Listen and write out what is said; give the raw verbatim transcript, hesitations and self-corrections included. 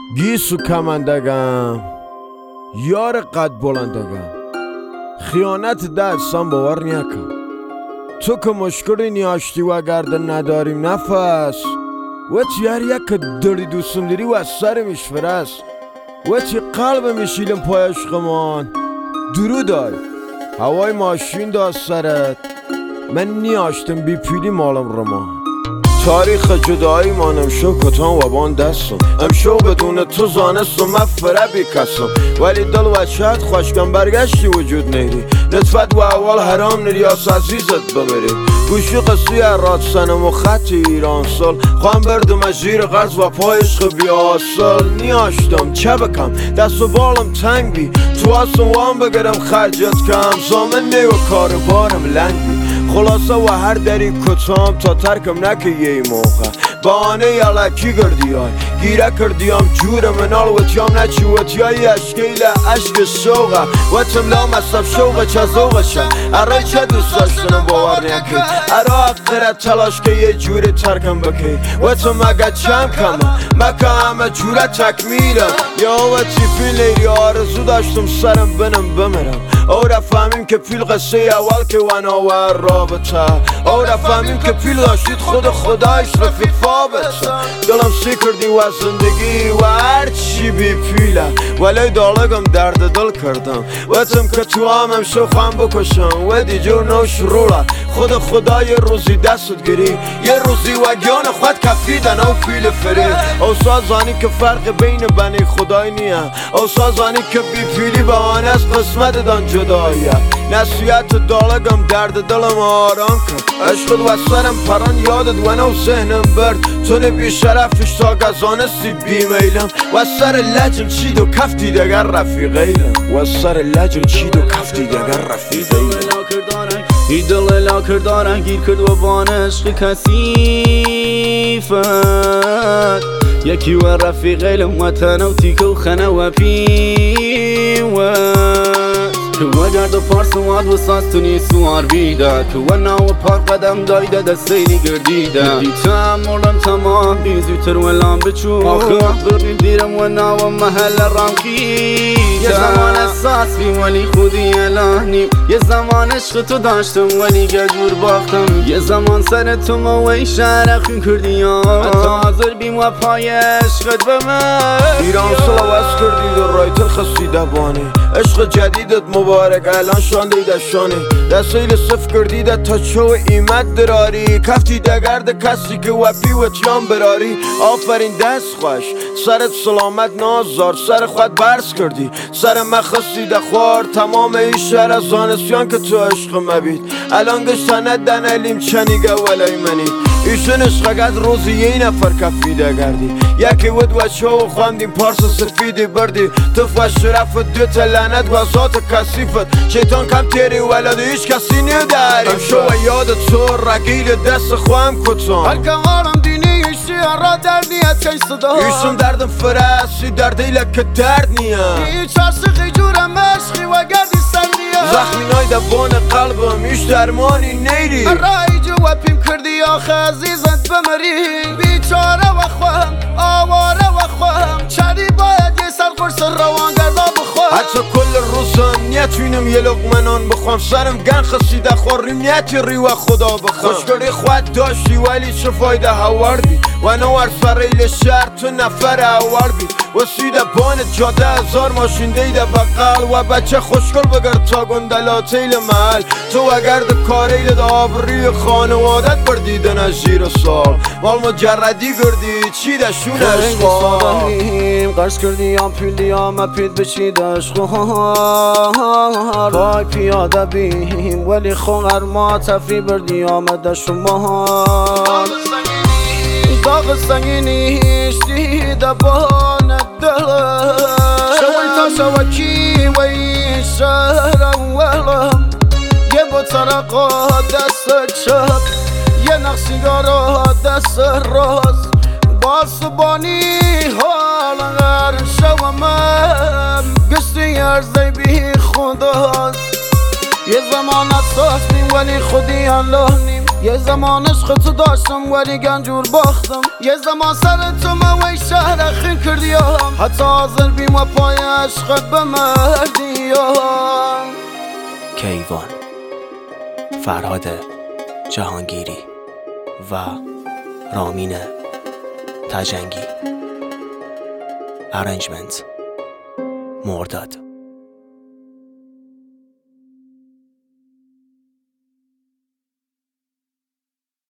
گیسو کمندگم یار قد بلندگم خیانت دستم باور نیکم تو که مشکلی نیاشتی و گرده نداریم نفس و چی هر یک که داری دوستم داری و از سر میشفرست و چی قلب میشیلم پای عشقمان درو دای هوای ماشین داست سرت من نیاشتم بی پیلی مالم رمان تاریخ جدایی مانم شو کتان و بان دستم امشو بدون تو زانستم مفره بی کسم ولی دل و شاید خوشگم برگشتی وجود نیری نطفت و اول حرام نریاس عزیزت ببری گوشی قصی راد سنم و خط ایران سال خوام بردم از زیر غرز و پای عشق بیاسل نیاشتم چه بکم دست و بالم تنگ بی تو هستم وام بگرم خرجت کم زامن نی و کار بارم لنگ بی خلاصه و هر دری کتام تا ترکم نکه یه موقع بانه یلکی گردی های گیره کردیم جور منال و تیام نچی و تیایی اشکیل عشق شوقه و تم لام اصاب شوقه چه زوقه شه اره چه دوست داشتنم باور نیکی اره اقدرت تلاش که یه جوری ترکم بکی و تم اگه چم کمه مکه همه جوره تکمیلم یا و چی فیل ایری آرزو داشتم سرم بنم بمرم او را فهمیم که پیل قصه اول که وناور رابطه او را فهمیم که پیل داشتید خود خدایش رفیق فابطه دلم سی کردی و زندگی و هر چی بی پیله ولی دالگم درد دل کردم وطم که تو همم شو خواهم بکشم و دی جور نو شروله خود خدا یه روزی دستت گیری یه روزی و گیان خود کفیدن او پیل فری او سازانی که فرق بین بنی خدای نیه او سازانی که بی پیلی بهانه از قسمت دان جداییه نصیحت دالگم درد دلم آرام کرد عشقت و سرم پران یادت و نو ذهنم برد تو نبی شرفش تا گزانستی بی میلم و سر لجم چید و کفتی دگر رفیقیلم و سر لجم چید و کفتی دگر رفیقیلم ای دل لا کردارن گیر کرد و بان عشق کثیفت یکی و رفیقیلم و تنو تیکو خنه و پیوت که و گرد و پارس واد و ساز تو نی سوار بیده که و ناو پاک قدم دایده دستیلی گردیده دیتم مردم تمام بی زیوتر و لام بچو آخه برنیم دیرم و ناو محل رامکی یه زمان احساس بی ولی خودی الانیم یه زمان عشق تو داشتم ولی گجور باختم یه زمان سر تو موی شرخین کردی حتی حاضر بیم و پای عشقت به من ایران سلاوز کردی در رای تل خسیده بانی عشق جدیدت مبارک الان شانده دشانی دستیل صف کردیده تا چو ایمت دراری کفتی دگرد کسی که وپی و تیان براری آفرین دست خوش سرت سلامت نازار سر خود برس کردی سر مخصی دخوار تمام ای شهر از زانسیان که تو عشق مبید الان گشتنه دنلیم چنیگه ولی منی ایشون عشقگت روزی یه نفر کفیده گردی یکی ود و شو خواندیم پارس سفیدی بردی تف و شرف دو تلنت و ذات کسیفت شیطان کم تیری ولد هیچ کسی نداری امشو و یاد تو رگیل دست خواهم کتان هر که غارم دینی ایشی را در نیت چنج صدا ایشون دردم فرسی در دیلک که درد نیم هیچ عاشقی جورم عشقی و گردی سندیم زخمی نای دبان قلبم ایش درمانی نیری رای جو و پیم کردی آخه عزیزت بمری بیچاره و خواهم آواره و خواهم چری باید یه سر قرص روان گردا بخواهم حتی کل روزم نیتوینم یه لقمنان بخوام سرم گن خسیده خوریم نیتی ری و خدا بخوام خوشگری خود داشتی ولی چه فایده هوردی و نوار فریل شهر تو نفر هوردی و سیده بان جاده هزار ماشین دیده بقل و بچه خوشگل بگرد تا گندلاتیل محل تو اگر ده کاریل ده آبری خانوادت بردیدن از جیر سال مال مجردی گردی چی ده شون عشقا قرص کردی هم پیلی هم اپید بشید عشقا پای پیاده بیم ولی خونر ما تفری بردی آمده شما داغ سنگینیش دیده بان دلم شوی تا شوکی و این شهر اولم یه بطرقا دست چپ یه نقصیگارا دست راست باسبانی حال غر شومم گشتی ارزی بی خداست یه زمان اساس نیم ولی خودی الله نیم یه زمان عشق تو داشتم ولی گنجور باختم یه زمان سر تو موی شهر خیل کردیم حتی حاضر بیم و پای عشقت به مردی. کیوان، فرهاد جهانگیری و رامین تجنگی. ارنجمنت مرداد.